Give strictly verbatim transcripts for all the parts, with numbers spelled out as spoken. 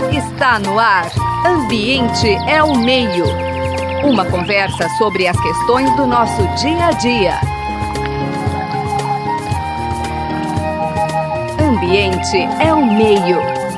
Está no ar. Ambiente é o meio. Uma conversa sobre as questões do nosso dia a dia. Ambiente é o meio.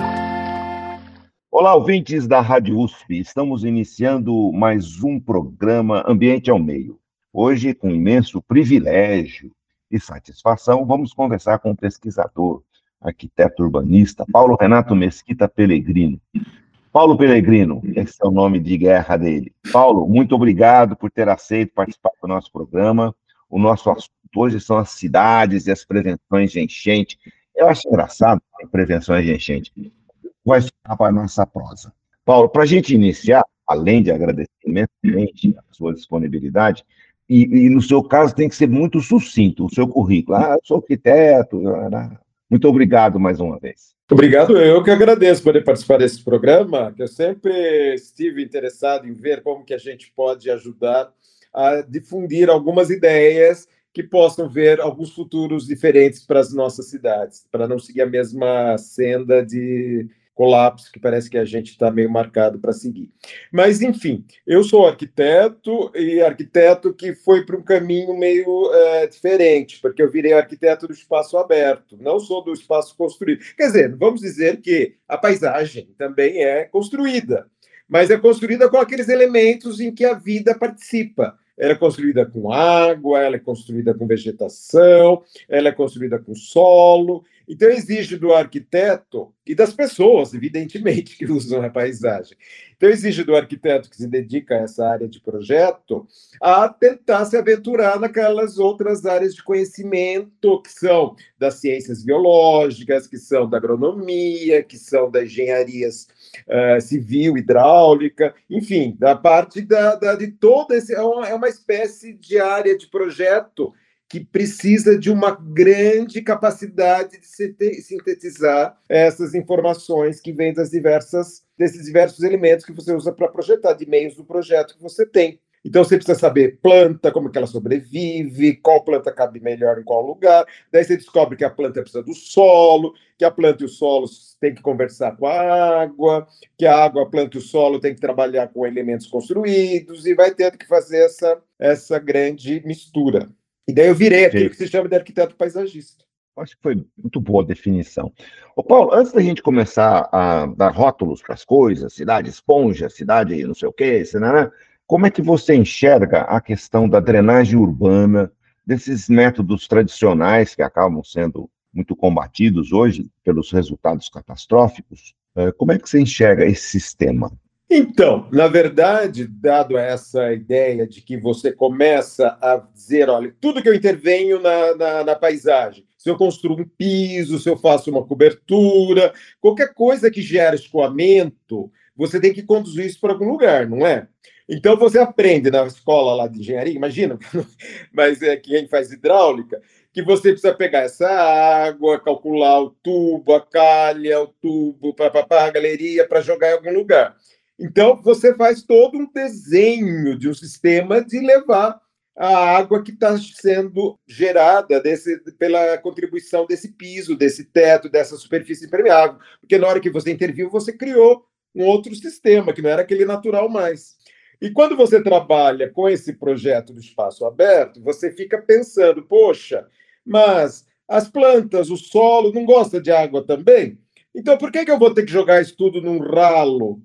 Olá, ouvintes da Rádio U S P. Estamos iniciando mais um programa Ambiente é o Meio. Hoje, com imenso privilégio e satisfação, vamos conversar com o pesquisador, arquiteto urbanista, Paulo Renato Mesquita Pellegrino. Paulo Pellegrino, esse é o nome de guerra dele. Paulo, muito obrigado por ter aceito participar do nosso programa. O nosso assunto hoje são as cidades e as prevenções de enchente. Eu acho engraçado prevenções de enchente. Vai ficar para a nossa prosa. Paulo, para a gente iniciar, além de agradecer imensamente a sua disponibilidade, e, e no seu caso tem que ser muito sucinto o seu currículo. Ah, eu sou arquiteto. Muito obrigado mais uma vez. Obrigado, eu que agradeço por poder participar desse programa, que eu sempre estive interessado em ver como que a gente pode ajudar a difundir algumas ideias que possam ver alguns futuros diferentes para as nossas cidades, para não seguir a mesma senda de colapso que parece que a gente está meio marcado para seguir. Mas, enfim, eu sou arquiteto e arquiteto que foi para um caminho meio é, diferente, porque eu virei arquiteto do espaço aberto, não sou do espaço construído. Quer dizer, vamos dizer que a paisagem também é construída, mas é construída com aqueles elementos em que a vida participa. Ela é construída com água, ela é construída com vegetação, ela é construída com solo. Então, exige do arquiteto e das pessoas, evidentemente, que usam a paisagem. Então, exige do arquiteto que se dedica a essa área de projeto a tentar se aventurar naquelas outras áreas de conhecimento que são das ciências biológicas, que são da agronomia, que são da engenharias uh, civil, hidráulica, enfim, da parte da, da, de toda esse... É uma, é uma espécie de área de projeto que precisa de uma grande capacidade de sintetizar essas informações que vêm das diversas, desses diversos elementos que você usa para projetar, de meios do projeto que você tem. Então, você precisa saber planta, como que ela sobrevive, qual planta cabe melhor em qual lugar. Daí você descobre que a planta precisa do solo, que a planta e o solo têm que conversar com a água, que a água, a planta e o solo têm que trabalhar com elementos construídos, e vai tendo que fazer essa, essa grande mistura. E daí eu virei aquilo que se chama de arquiteto paisagista. Acho que foi muito boa a definição. Ô, Paulo, antes da gente começar a dar rótulos para as coisas, cidade esponja, cidade não sei o quê, né? Como é que você enxerga a questão da drenagem urbana, desses métodos tradicionais que acabam sendo muito combatidos hoje pelos resultados catastróficos? Como é que você enxerga esse sistema? Então, na verdade, dado essa ideia de que você começa a dizer, olha, tudo que eu intervenho na, na, na paisagem, se eu construo um piso, se eu faço uma cobertura, qualquer coisa que gera escoamento, você tem que conduzir isso para algum lugar, não é? Então, você aprende na escola lá de engenharia, imagina, mas é quem faz hidráulica, que você precisa pegar essa água, calcular o tubo, a calha, o tubo, para a galeria, para jogar em algum lugar. Então, você faz todo um desenho de um sistema de levar a água que está sendo gerada desse, pela contribuição desse piso, desse teto, dessa superfície impermeável. Porque na hora que você interviu, você criou um outro sistema, que não era aquele natural mais. E quando você trabalha com esse projeto do espaço aberto, você fica pensando, poxa, mas as plantas, o solo, não gostam de água também? Então, por que que eu vou ter que jogar isso tudo num ralo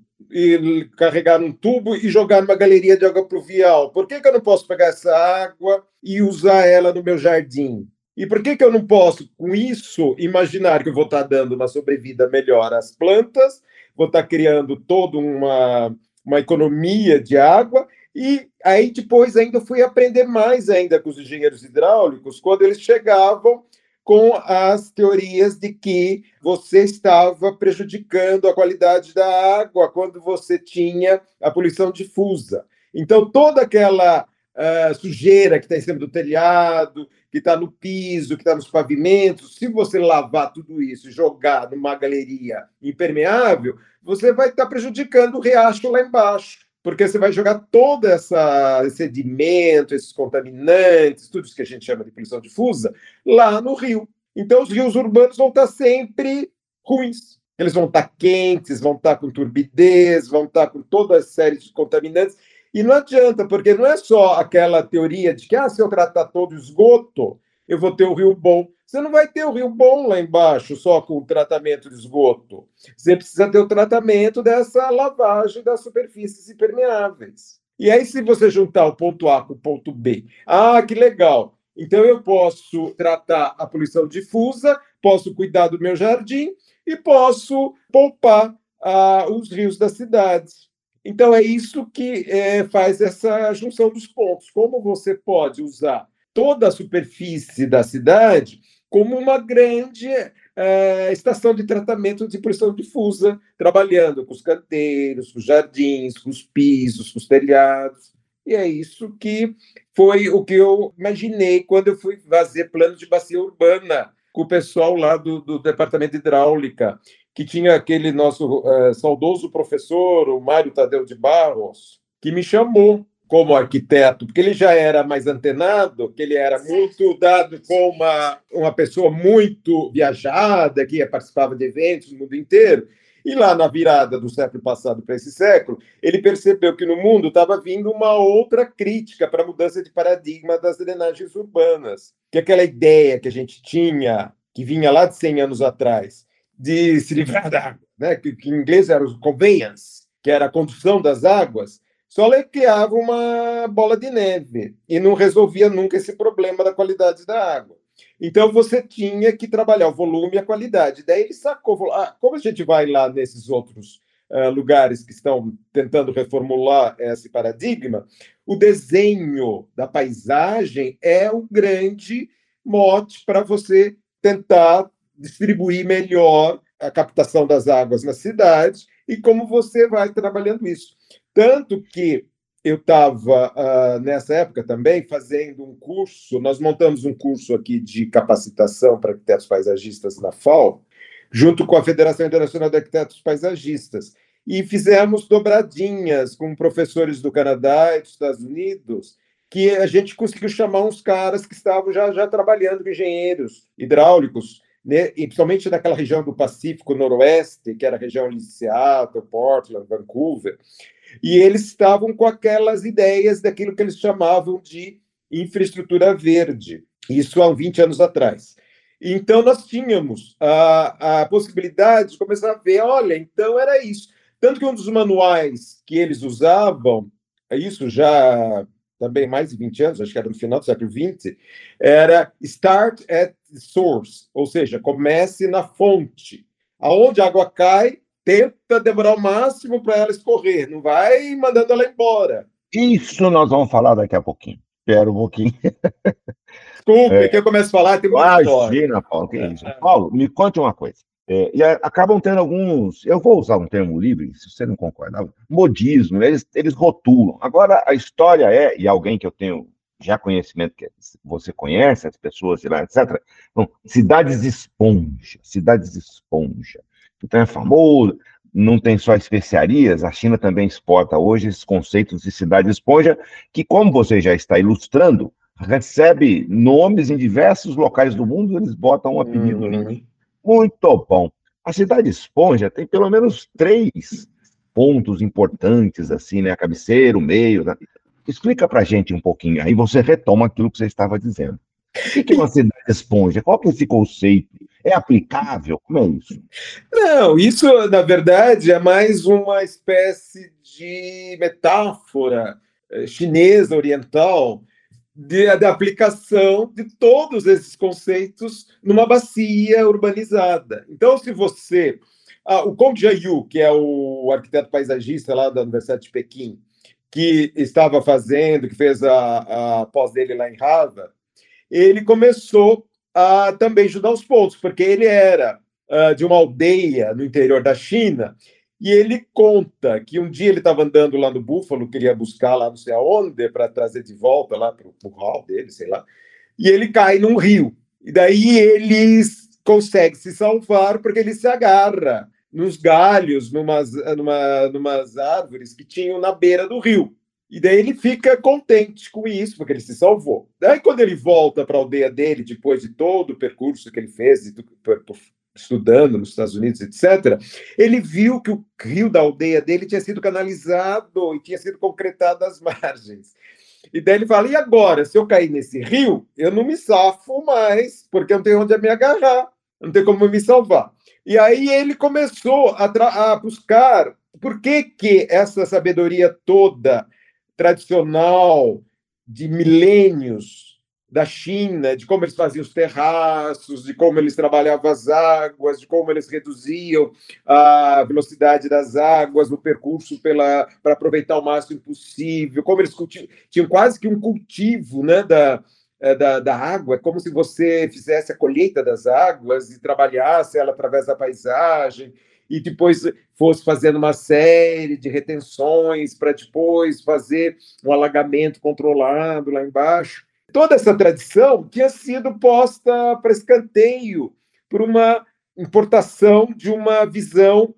e carregar num tubo e jogar numa galeria de água pluvial? Por que que eu não posso pegar essa água e usar ela no meu jardim? E por que que eu não posso, com isso, imaginar que eu vou estar dando uma sobrevida melhor às plantas, vou estar criando toda uma, uma economia de água? E aí depois ainda fui aprender mais ainda com os engenheiros hidráulicos, quando eles chegavam com as teorias de que você estava prejudicando a qualidade da água quando você tinha a poluição difusa. Então, toda aquela uh, sujeira que está em cima do telhado, que está no piso, que está nos pavimentos, se você lavar tudo isso e jogar numa galeria impermeável, você vai estar prejudicando o riacho lá embaixo. Porque você vai jogar todo essa, esse sedimento, esses contaminantes, tudo isso que a gente chama de poluição difusa, lá no rio. Então, os rios urbanos vão estar sempre ruins. Eles vão estar quentes, vão estar com turbidez, vão estar com toda a série de contaminantes. E não adianta, porque não é só aquela teoria de que ah, se eu tratar todo o esgoto, eu vou ter o rio bom. Você não vai ter o rio bom lá embaixo só com o tratamento de esgoto. Você precisa ter o tratamento dessa lavagem das superfícies impermeáveis. E aí, se você juntar o ponto A com o ponto B, ah, que legal! Então, eu posso tratar a poluição difusa, posso cuidar do meu jardim e posso poupar ah, os rios das cidades. Então, é isso que é, faz essa junção dos pontos. Como você pode usar toda a superfície da cidade como uma grande é, estação de tratamento de poluição difusa, trabalhando com os canteiros, com os jardins, com os pisos, com os telhados. E é isso que foi o que eu imaginei quando eu fui fazer plano de bacia urbana com o pessoal lá do, do Departamento de Hidráulica, que tinha aquele nosso é, saudoso professor, o Mário Tadeu de Barros, que me chamou como arquiteto, porque ele já era mais antenado, que ele era muito dado como uma, uma pessoa muito viajada, que participava de eventos no mundo inteiro. E lá na virada do século passado para esse século, ele percebeu que no mundo estava vindo uma outra crítica para a mudança de paradigma das drenagens urbanas, que aquela ideia que a gente tinha, que vinha lá de cem anos atrás, de se livrar da água, né? que, que em inglês era o conveyance, que era a condução das águas, só ele criava uma bola de neve e não resolvia nunca esse problema da qualidade da água. Então, você tinha que trabalhar o volume e a qualidade. Daí ele sacou, falou, ah, como a gente vai lá nesses outros uh, lugares que estão tentando reformular esse paradigma, o desenho da paisagem é o grande mote para você tentar distribuir melhor a captação das águas nas cidades e como você vai trabalhando isso. Tanto que eu estava, uh, nessa época também, fazendo um curso, nós montamos um curso aqui de capacitação para arquitetos paisagistas na F A O, junto com a Federação Internacional de Arquitetos Paisagistas, e fizemos dobradinhas com professores do Canadá e dos Estados Unidos, que a gente conseguiu chamar uns caras que estavam já, já trabalhando com engenheiros hidráulicos, né, e principalmente naquela região do Pacífico Noroeste, que era a região de Seattle, Portland, Vancouver, e eles estavam com aquelas ideias daquilo que eles chamavam de infraestrutura verde, isso há vinte anos atrás. Então, nós tínhamos a, a possibilidade de começar a ver, olha, então era isso. Tanto que um dos manuais que eles usavam, isso já também mais de vinte anos, acho que era no final do século vinte, era Start at Source, ou seja, comece na fonte. Aonde a água cai, tenta demorar o máximo para ela escorrer, não vai mandando ela embora. Isso nós vamos falar daqui a pouquinho. Espera um pouquinho. Desculpe, é. que eu começo a falar, tem muita história. Imagina, Paulo, que é isso. Paulo, me conte uma coisa. É, e a, acabam tendo alguns, eu vou usar um termo livre, se você não concordar, modismo, eles, eles rotulam. Agora, a história é, e alguém que eu tenho já conhecimento, que você conhece, as pessoas de lá, etcétera. Então, cidades esponja, cidades esponja. Então é famoso, não tem só especiarias, a China também exporta hoje esses conceitos de cidade esponja, que, como você já está ilustrando, recebe nomes em diversos locais do mundo, eles botam um apelido uhum. Muito bom. A cidade esponja tem pelo menos três pontos importantes, assim, né? A cabeceira, o meio. Né? Explica pra gente um pouquinho, aí você retoma aquilo que você estava dizendo. O que é uma cidade esponja? Qual que é esse conceito? É aplicável? Como é isso? Não, isso, na verdade, é mais uma espécie de metáfora chinesa, oriental, de, de aplicação de todos esses conceitos numa bacia urbanizada. Então, se você... Ah, o Kong Jiayu, que é o arquiteto paisagista lá da Universidade de Pequim, que estava fazendo, que fez a, a pós dele lá em Harvard, ele começou a também ajudar os pontos, porque ele era uh, de uma aldeia no interior da China, e ele conta que um dia ele estava andando lá no Búfalo, queria buscar lá não sei aonde, para trazer de volta lá para o hall dele, sei lá, e ele cai num rio. E daí ele consegue se salvar porque ele se agarra nos galhos, numas, numa, numas árvores que tinham na beira do rio. E daí ele fica contente com isso, porque ele se salvou. Daí, quando ele volta para a aldeia dele, depois de todo o percurso que ele fez, por, por, estudando nos Estados Unidos, etcétera, ele viu que o rio da aldeia dele tinha sido canalizado e tinha sido concretado às margens. E daí ele fala, e agora, se eu cair nesse rio, eu não me safo mais, porque eu não tenho onde me agarrar, não tem como me salvar. E aí ele começou a, a buscar por que, que essa sabedoria toda tradicional de milênios da China, de como eles faziam os terraços, de como eles trabalhavam as águas, de como eles reduziam a velocidade das águas no percurso para aproveitar o máximo possível, como eles cultivam, tinham quase que um cultivo, né, da, da, da água, como se você fizesse a colheita das águas e trabalhasse ela através da paisagem, e depois fosse fazendo uma série de retenções para depois fazer um alagamento controlado lá embaixo. Toda essa tradição tinha sido posta para escanteio por uma importação de uma visão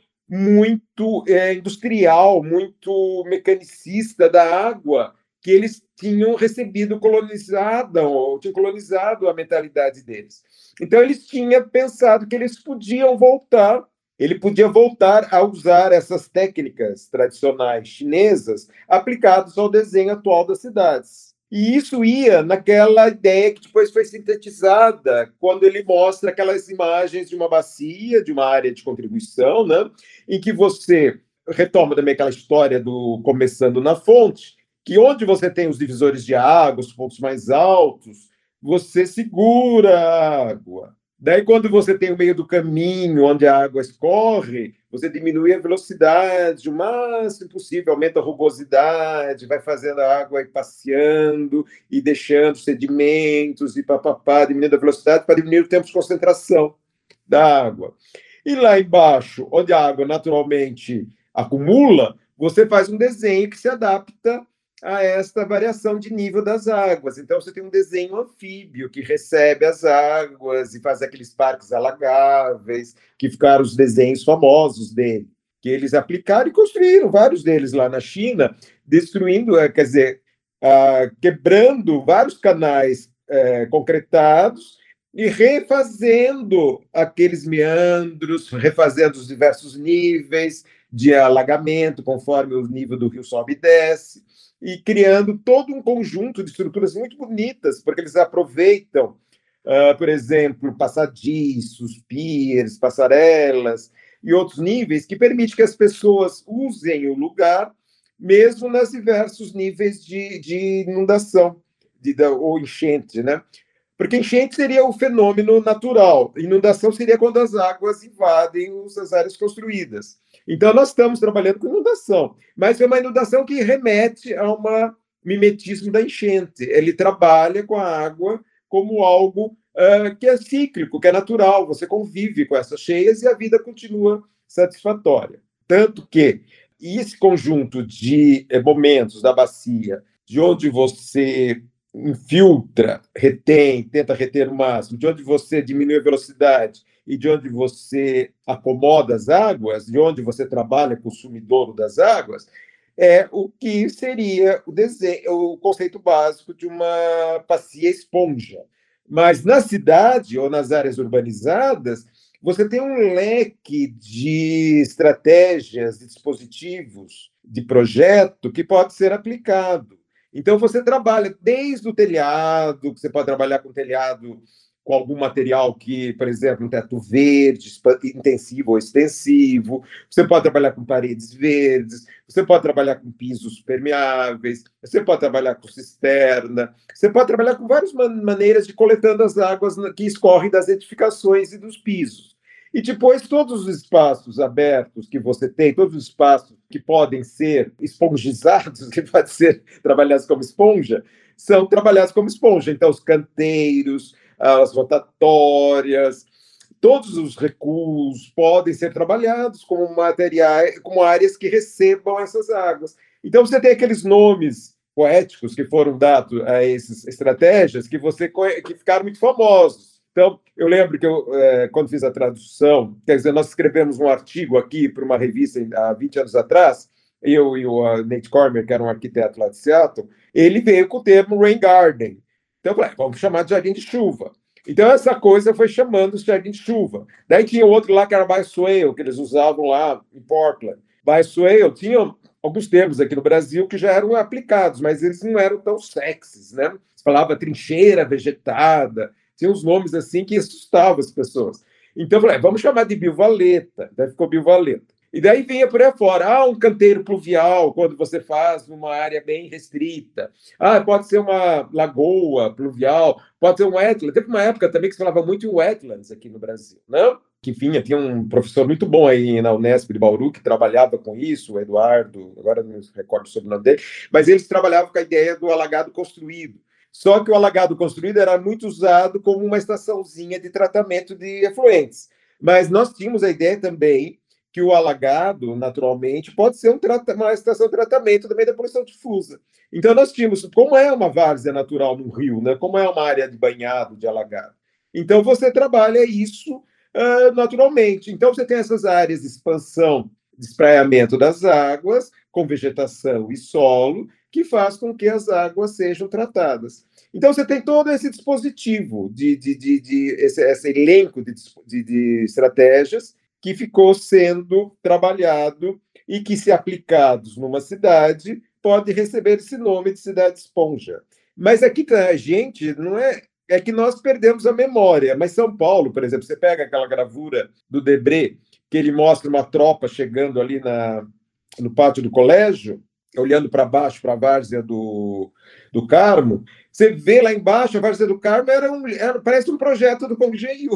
muito é, industrial, muito mecanicista da água, que eles tinham recebido colonizada, ou tinham colonizado a mentalidade deles. Então, eles tinham pensado que eles podiam voltar, ele podia voltar a usar essas técnicas tradicionais chinesas aplicadas ao desenho atual das cidades. E isso ia naquela ideia que depois foi sintetizada quando ele mostra aquelas imagens de uma bacia, de uma área de contribuição, né, em que você retoma também aquela história do começando na fonte, que onde você tem os divisores de água, os pontos mais altos, você segura a água. Daí, quando você tem o meio do caminho, onde a água escorre, você diminui a velocidade o máximo possível, aumenta a rugosidade, vai fazendo a água ir passeando e deixando sedimentos e papapá, diminuindo a velocidade para diminuir o tempo de concentração da água. E lá embaixo, onde a água naturalmente acumula, você faz um desenho que se adapta a esta variação de nível das águas. Então, você tem um desenho anfíbio que recebe as águas e faz aqueles parques alagáveis, que ficaram os desenhos famosos dele, que eles aplicaram e construíram, vários deles lá na China, destruindo, quer dizer, uh, quebrando vários canais uh, concretados e refazendo aqueles meandros, refazendo os diversos níveis de alagamento, conforme o nível do rio sobe e desce, e criando todo um conjunto de estruturas muito bonitas, porque eles aproveitam, uh, por exemplo, passadiços, piers, passarelas e outros níveis que permitem que as pessoas usem o lugar, mesmo nos diversos níveis de, de inundação de, de, ou enchente, né? Porque enchente seria o fenômeno natural, inundação seria quando as águas invadem as áreas construídas. Então, nós estamos trabalhando com inundação, mas é uma inundação que remete a um mimetismo da enchente. Ele trabalha com a água como algo uh, que é cíclico, que é natural, você convive com essas cheias e a vida continua satisfatória. Tanto que esse conjunto de momentos da bacia, de onde você infiltra, retém, tenta reter o máximo, de onde você diminui a velocidade e de onde você acomoda as águas, de onde você trabalha com o sumidouro das águas, é o que seria o, desenho, o conceito básico de uma bacia esponja. Mas na cidade ou nas áreas urbanizadas, você tem um leque de estratégias, de dispositivos, de projeto que pode ser aplicado. Então, você trabalha desde o telhado, que você pode trabalhar com telhado com algum material que, por exemplo, um teto verde, intensivo ou extensivo, você pode trabalhar com paredes verdes, você pode trabalhar com pisos permeáveis, você pode trabalhar com cisterna, você pode trabalhar com várias maneiras de coletando as águas que escorrem das edificações e dos pisos. E depois, todos os espaços abertos que você tem, todos os espaços que podem ser espongizados, que podem ser trabalhados como esponja, são trabalhados como esponja. Então, os canteiros, as rotatórias, todos os recuos podem ser trabalhados como materiais, como áreas que recebam essas águas. Então, você tem aqueles nomes poéticos que foram dados a essas estratégias que, você, que ficaram muito famosos. Então, eu lembro que eu, é, quando fiz a tradução, quer dizer, nós escrevemos um artigo aqui para uma revista há vinte anos atrás, eu e o Nate Cormier, que era um arquiteto lá de Seattle, ele veio com o termo rain garden. Então, eu falei, vamos chamar de jardim de chuva. Então, essa coisa foi chamando os jardins de chuva. Daí tinha outro lá que era bioswale, que eles usavam lá em Portland. Bioswale tinha alguns termos aqui no Brasil que já eram aplicados, mas eles não eram tão sexys, né? Se falava trincheira vegetada, tinha uns nomes assim que assustavam as pessoas. Então, eu falei, vamos chamar de biovaleta. Daí ficou biovaleta. E daí vinha por aí fora, ah, um canteiro pluvial, quando você faz numa área bem restrita. Ah, pode ser uma lagoa pluvial, pode ser um wetland. Teve uma época também que se falava muito em wetlands aqui no Brasil, né? Que, enfim, tinha um professor muito bom aí na Unesp de Bauru que trabalhava com isso, o Eduardo, agora não me recordo sobre o nome dele, mas eles trabalhavam com a ideia do alagado construído. Só que o alagado construído era muito usado como uma estaçãozinha de tratamento de efluentes. Mas nós tínhamos a ideia também que o alagado, naturalmente, pode ser um uma estação de tratamento também da poluição difusa. Então, nós tínhamos, como é uma várzea natural no rio, né? Como é uma área de banhado, de alagado. Então, você trabalha isso uh, naturalmente. Então, você tem essas áreas de expansão, de espraiamento das águas, com vegetação e solo, que faz com que as águas sejam tratadas. Então, você tem todo esse dispositivo, de, de, de, de esse, esse elenco de, de, de estratégias que ficou sendo trabalhado e que, se aplicados numa cidade, pode receber esse nome de cidade esponja. Mas aqui a gente não é... É que nós perdemos a memória. Mas São Paulo, por exemplo, você pega aquela gravura do Debré, que ele mostra uma tropa chegando ali na, no pátio do colégio, olhando para baixo, para a várzea do, do Carmo, você vê lá embaixo, a várzea do Carmo era um, era, parece um projeto do Congeio.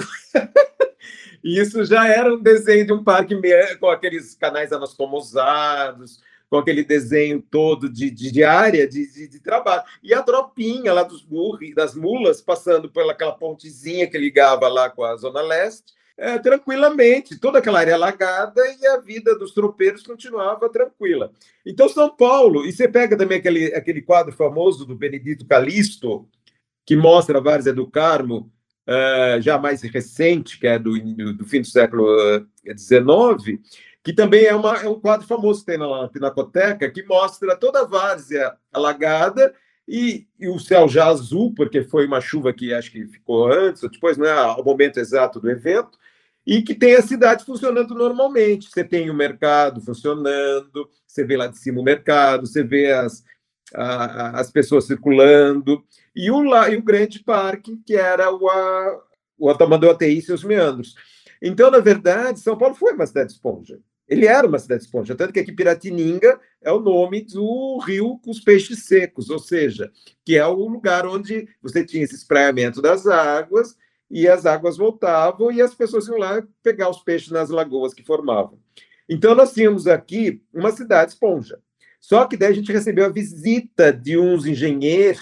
E isso já era um desenho de um parque com aqueles canais anastomosados, com aquele desenho todo de, de, de área de, de, de trabalho. E a tropinha lá dos burri, das mulas, passando pelaquela pontezinha que ligava lá com a Zona Leste, é, tranquilamente, toda aquela área alagada, e a vida dos tropeiros continuava tranquila. Então, São Paulo, e você pega também aquele, aquele quadro famoso do Benedito Calixto, que mostra a várzea do Carmo, Uh, já mais recente, que é do, do fim do século dezenove, que também é, uma, é um quadro famoso que tem na Pinacoteca, que mostra toda a várzea alagada e, e o céu já azul, porque foi uma chuva que acho que ficou antes ou depois, não é o momento exato do evento, e que tem a cidade funcionando normalmente. Você tem o mercado funcionando, você vê lá de cima o mercado, você vê as, a, as pessoas circulando, e o, e o grande parque, que era o, a, o Tamanduateí e os meandros. Então, na verdade, São Paulo foi uma cidade esponja. Ele era uma cidade esponja, tanto que aqui Piratininga é o nome do rio com os peixes secos, ou seja, que é o lugar onde você tinha esse espraiamento das águas, e as águas voltavam e as pessoas iam lá pegar os peixes nas lagoas que formavam. Então, nós tínhamos aqui uma cidade esponja. Só que daí a gente recebeu a visita de uns engenheiros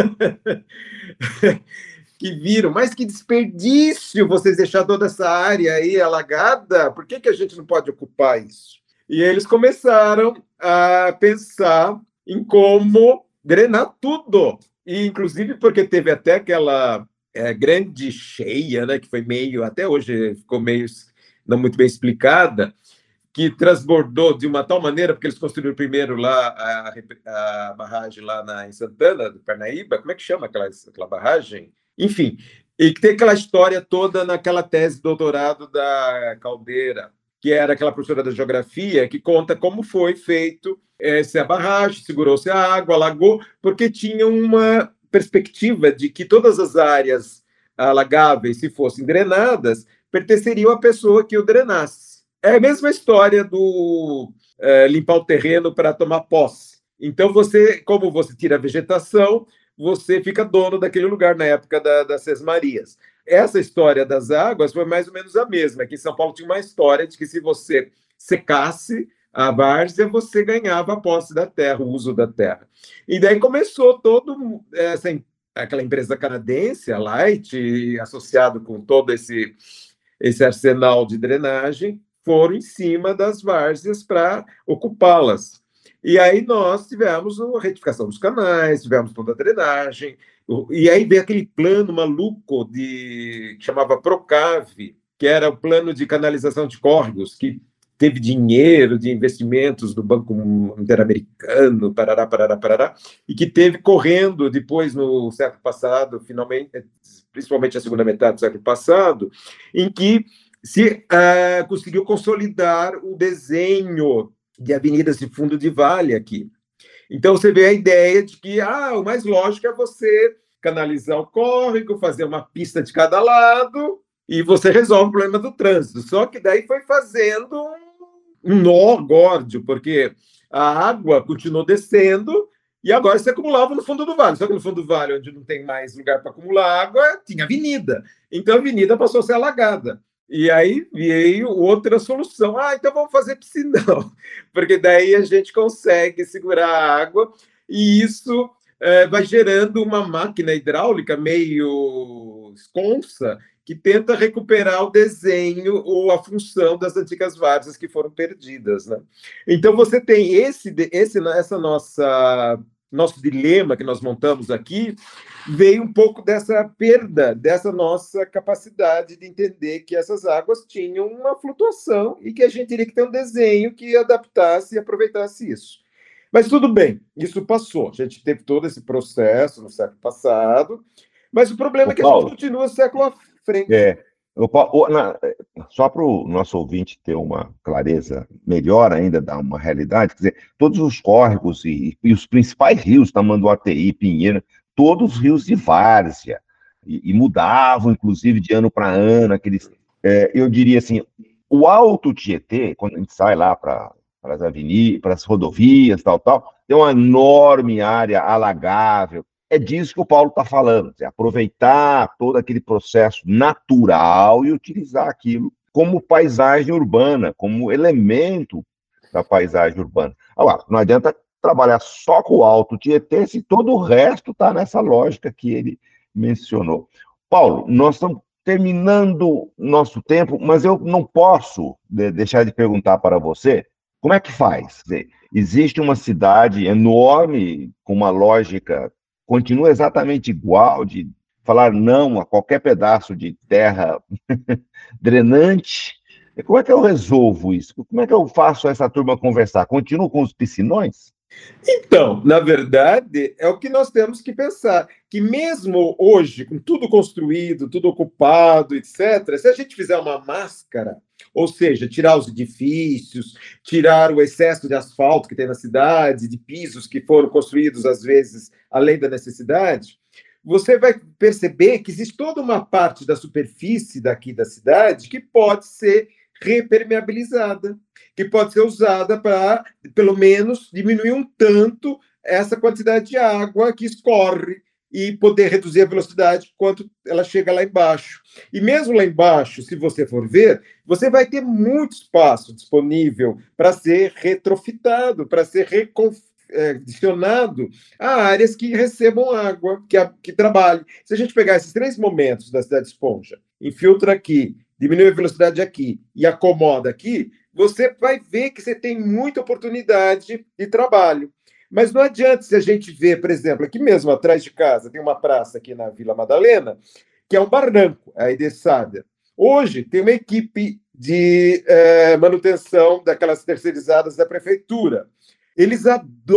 que viram, mas que desperdício vocês deixar toda essa área aí alagada, por que, que a gente não pode ocupar isso? E eles começaram a pensar em como drenar tudo, e inclusive porque teve até aquela é, grande cheia, né, que foi meio, até hoje ficou meio não muito bem explicada, que transbordou de uma tal maneira, porque eles construíram primeiro lá a, a barragem lá na, em Santana, do Parnaíba, como é que chama aquela, aquela barragem? Enfim, e que tem aquela história toda naquela tese de doutorado da Caldeira, que era aquela professora da geografia, que conta como foi feito essa barragem, segurou-se a água, alagou, porque tinha uma perspectiva de que todas as áreas alagáveis, se fossem drenadas, pertenceriam à pessoa que o drenasse. É a mesma história do é, limpar o terreno para tomar posse. Então, você, como você tira a vegetação, você fica dono daquele lugar na época da, das Sesmarias. Essa história das águas foi mais ou menos a mesma. Aqui em São Paulo tinha uma história de que se você secasse a várzea, você ganhava a posse da terra, o uso da terra. E daí começou todo essa aquela empresa canadense, a Light, associado com todo esse, esse arsenal de drenagem, foram em cima das várzeas para ocupá-las. E aí nós tivemos a retificação dos canais, tivemos toda a drenagem, e aí veio aquele plano maluco de, que chamava Procave, que era o plano de canalização de córregos, que teve dinheiro de investimentos do Banco Interamericano, parará, parará, parará, e que teve correndo depois no século passado, finalmente, principalmente a segunda metade do século passado, em que se uh, conseguiu consolidar o desenho de avenidas de fundo de vale aqui. Então, você vê a ideia de que ah, o mais lógico é você canalizar o córrego, fazer uma pista de cada lado, e você resolve o problema do trânsito. Só que daí foi fazendo um nó górdio, porque a água continuou descendo e agora se acumulava no fundo do vale. Só que no fundo do vale, onde não tem mais lugar para acumular água, tinha avenida. Então, a avenida passou a ser alagada. E aí veio outra solução. Ah, então vamos fazer piscinão, porque daí a gente consegue segurar a água e isso é, vai gerando uma máquina hidráulica meio esconsa que tenta recuperar o desenho ou a função das antigas várzeas que foram perdidas, né? Então você tem esse, esse essa nossa nosso dilema que nós montamos aqui veio um pouco dessa perda, dessa nossa capacidade de entender que essas águas tinham uma flutuação e que a gente teria que ter um desenho que adaptasse e aproveitasse isso. Mas tudo bem, isso passou. A gente teve todo esse processo no século passado, mas o problema Ô, é que Paulo, a gente continua século à frente. É, eu po- o- na- só para o nosso ouvinte ter uma clareza melhor ainda da uma realidade, quer dizer, todos os córregos e, e os principais rios, Tamanduateí, Pinheiro, todos rios de várzea, e, e mudavam, inclusive, de ano para ano, aqueles, é, eu diria assim, o Alto Tietê, quando a gente sai lá para as avenidas, para as rodovias, tal, tal, tem uma enorme área alagável. É disso que o Paulo está falando, é aproveitar todo aquele processo natural e utilizar aquilo como paisagem urbana, como elemento da paisagem urbana. Agora, não adianta trabalhar só com o Alto Tietê se todo o resto está nessa lógica que ele mencionou. Paulo, nós estamos terminando nosso tempo, mas eu não posso de- deixar de perguntar para você como é que faz. Quer dizer, existe uma cidade enorme com uma lógica continua exatamente igual, de falar não a qualquer pedaço de terra drenante. E como é que eu resolvo isso? Como é que eu faço essa turma conversar? Continuo com os piscinões? Então, na verdade, é o que nós temos que pensar, que mesmo hoje, com tudo construído, tudo ocupado, etcétera, se a gente fizer uma máscara, ou seja, tirar os edifícios, tirar o excesso de asfalto que tem na cidade, de pisos que foram construídos, às vezes, além da necessidade, você vai perceber que existe toda uma parte da superfície daqui da cidade que pode ser repermeabilizada, que pode ser usada para, pelo menos, diminuir um tanto essa quantidade de água que escorre e poder reduzir a velocidade quando ela chega lá embaixo. E mesmo lá embaixo, se você for ver, você vai ter muito espaço disponível para ser retrofitado, para ser recondicionado a áreas que recebam água, que, a, que trabalhem. Se a gente pegar esses três momentos da cidade esponja, infiltra aqui, diminui a velocidade aqui e acomoda aqui, você vai ver que você tem muita oportunidade de trabalho. Mas não adianta se a gente ver, por exemplo, aqui mesmo atrás de casa, tem uma praça aqui na Vila Madalena, que é um barranco, a Edessada. Hoje tem uma equipe de eh, manutenção daquelas terceirizadas da prefeitura. Eles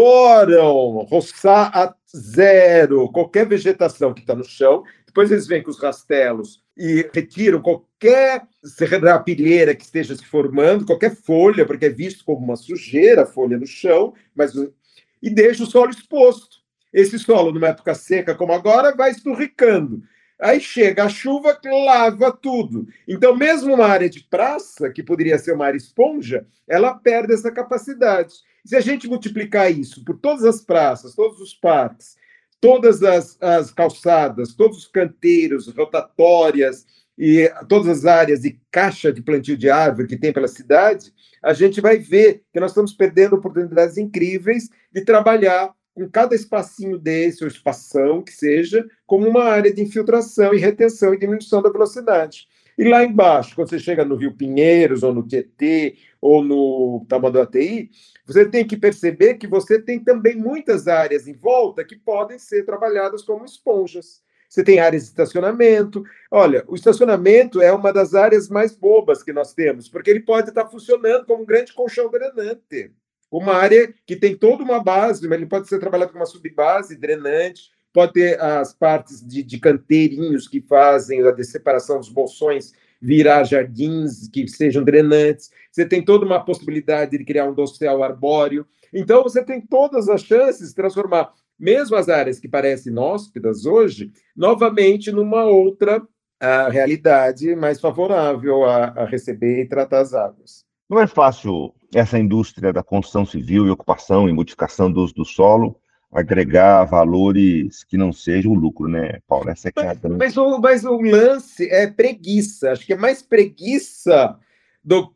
adoram roçar a zero qualquer vegetação que está no chão. Depois eles vêm com os rastelos e retiram qualquer serrapilheira que esteja se formando, qualquer folha, porque é visto como uma sujeira a folha no chão, mas e deixa o solo exposto. Esse solo, numa época seca como agora, vai esturricando. Aí chega a chuva que lava tudo. Então, mesmo uma área de praça, que poderia ser uma área esponja, ela perde essa capacidade. Se a gente multiplicar isso por todas as praças, todos os parques, todas as, as calçadas, todos os canteiros, rotatórias e todas as áreas de caixa de plantio de árvore que tem pela cidade, a gente vai ver que nós estamos perdendo oportunidades incríveis de trabalhar com cada espacinho desse, ou espação que seja, como uma área de infiltração e retenção e diminuição da velocidade. E lá embaixo, quando você chega no Rio Pinheiros, ou no Tietê, ou no Tamanduateí, você tem que perceber que você tem também muitas áreas em volta que podem ser trabalhadas como esponjas. você tem áreas de estacionamento. Olha, o estacionamento é uma das áreas mais bobas que nós temos, porque ele pode estar funcionando como um grande colchão drenante, uma área que tem toda uma base, mas ele pode ser trabalhado com uma subbase drenante, pode ter as partes de, de canteirinhos que fazem a separação dos bolsões virar jardins que sejam drenantes. Você tem toda uma possibilidade de criar um dossel arbóreo. Então, você tem todas as chances de transformar mesmo as áreas que parecem inóspitas hoje, novamente numa outra a realidade mais favorável a, a receber e tratar as águas. Não é fácil essa indústria da construção civil e ocupação e modificação do uso do solo agregar valores que não sejam o lucro, né, Paulo? Essa é que é a grande... mas, o, mas o lance é preguiça. Acho que é mais preguiça do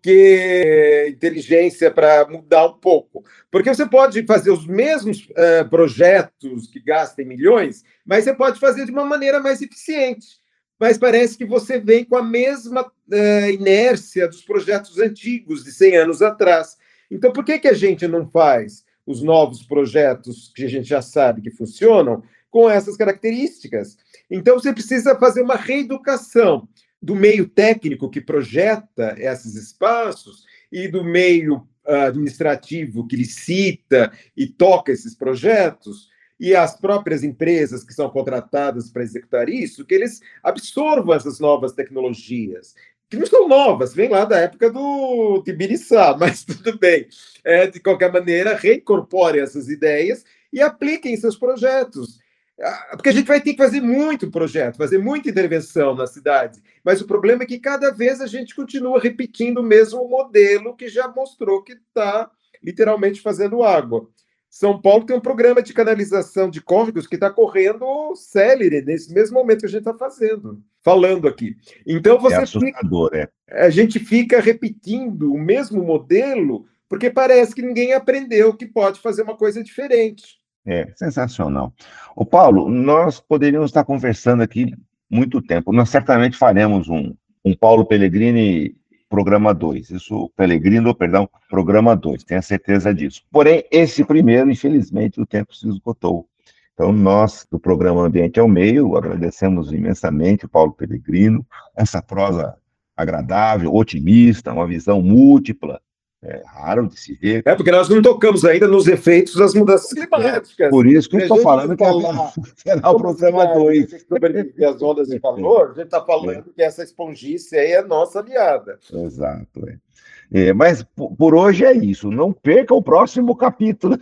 que inteligência para mudar um pouco. Porque você pode fazer os mesmos uh, projetos que gastem milhões, mas você pode fazer de uma maneira mais eficiente. Mas parece que você vem com a mesma uh, inércia dos projetos antigos, de cem anos atrás. Então, por que, que a gente não faz os novos projetos que a gente já sabe que funcionam com essas características? Então, você precisa fazer uma reeducação do meio técnico que projeta esses espaços e do meio uh, administrativo que licita e toca esses projetos, e as próprias empresas que são contratadas para executar isso, que eles absorvam essas novas tecnologias, que não são novas, vem lá da época do Tibiriçá, mas tudo bem. É, de qualquer maneira, reincorporem essas ideias e apliquem seus projetos. Porque a gente vai ter que fazer muito projeto, fazer muita intervenção na cidade, mas o problema é que cada vez a gente continua repetindo o mesmo modelo que já mostrou que está literalmente fazendo água. São Paulo tem um programa de canalização de córregos que está correndo célere nesse mesmo momento que a gente está fazendo, falando aqui. Então você é assustador, fica, é. A gente fica repetindo o mesmo modelo porque parece que ninguém aprendeu que pode fazer uma coisa diferente. É, sensacional. Ô, Paulo, nós poderíamos estar conversando aqui muito tempo. Nós certamente faremos um, um Paulo Pellegrini programa dois. Isso, Pellegrino, perdão, programa dois, tenho certeza disso. Porém, esse primeiro, infelizmente, o tempo se esgotou. Então, nós, do programa Ambiente ao Meio, agradecemos imensamente o Paulo Pellegrino, essa prosa agradável, otimista, uma visão múltipla. É raro de se ver. É, porque nós não tocamos ainda nos efeitos das mudanças climáticas. Por isso que eu estou falando que será o programa dois. Sobre as ondas de calor, a gente está falando é. que essa esponjice aí é nossa aliada. Exato. É. É, mas por hoje é isso. Não perca o próximo capítulo.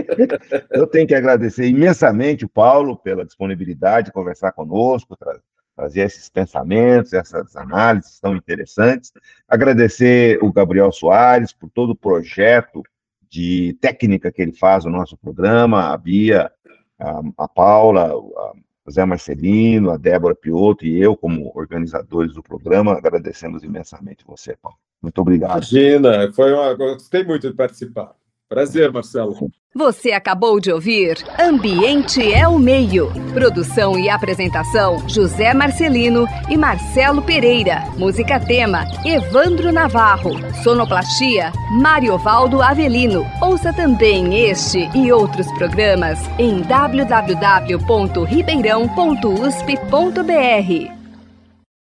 Eu tenho que agradecer imensamente o Paulo pela disponibilidade de conversar conosco, tra trazer esses pensamentos, essas análises tão interessantes. Agradecer o Gabriel Soares por todo o projeto de técnica que ele faz no nosso programa, a Bia, a, a Paula, o Zé Marcelino, a Débora Piotto e eu, como organizadores do programa, agradecemos imensamente você, Paulo. Muito obrigado. Imagina, foi uma... gostei muito de participar. Prazer, Marcelo. Você acabou de ouvir Ambiente é o Meio. Produção e apresentação, José Marcelino e Marcelo Pereira. Música tema, Evandro Navarro. Sonoplastia, Mariovaldo Avelino. Ouça também este e outros programas em w w w ponto ribeirão ponto u s p ponto b r.